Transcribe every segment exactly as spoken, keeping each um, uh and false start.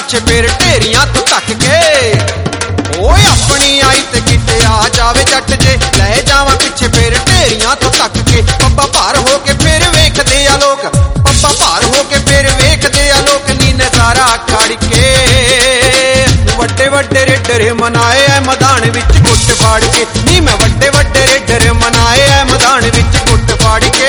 पिछे फिर ढेरियां तो तक के ओए अपनी आई ते किते आ जावे जट जे लै जावा पिछे फिर ढेरियां तो तक के पब्बा भार हो के फिर वेखदे आ लोग पब्बा भार हो के फिर वेखदे आ लोग नी नजारा खड़ के वड्डे वड्डे रेडर मनाए ऐ मैदान विच गुट फाड़ के नी मैं वड्डे वड्डे रेडर मनाए ऐ मैदान विच गुट फाड़ के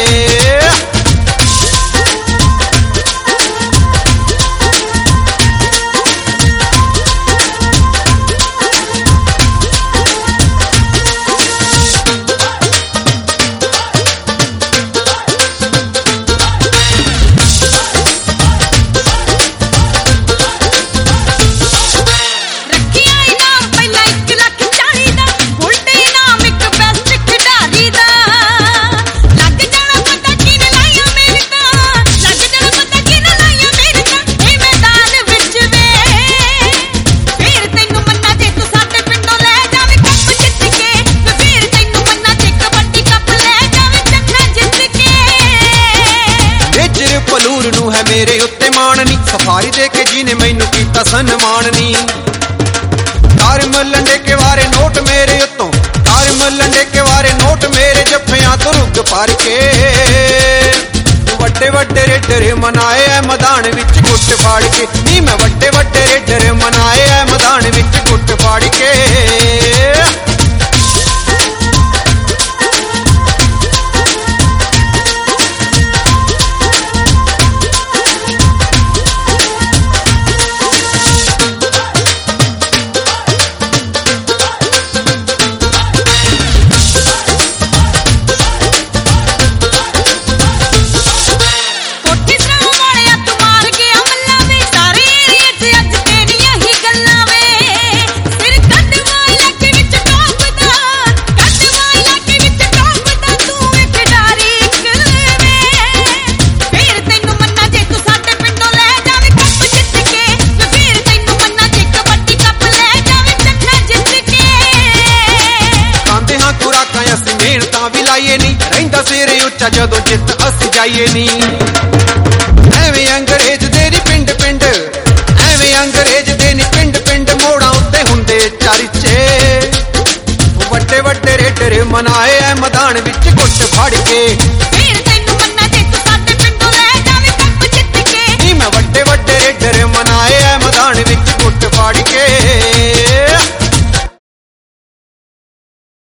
है मेरे उत्ते माननी सफारी दे के जिने मैनू कीता सन्मान नी तार मलंडे के वारे नोट मेरे उत्तों तार मलंडे के वारे नोट मेरे जफियां तो रुक पार के वड्डे वड्डे रेडर मनाए ऐ मैदान विच गुट फाड़ के नी मैं वड्डे वड्डे रेडर मनाए ऐ मैदान विच गुट फाड़ के सिरे उच्चा जदों जित अस जाइए नी एवें अंग्रेज दे नी पिंड पिंड एवें अंग्रेज दे नी पिंड पिंड मोड़ा उत्ते हुंदे चर्चे वड्डे वड्डे रेडर मनाए ऐ मैदान विच गुट फाड़ के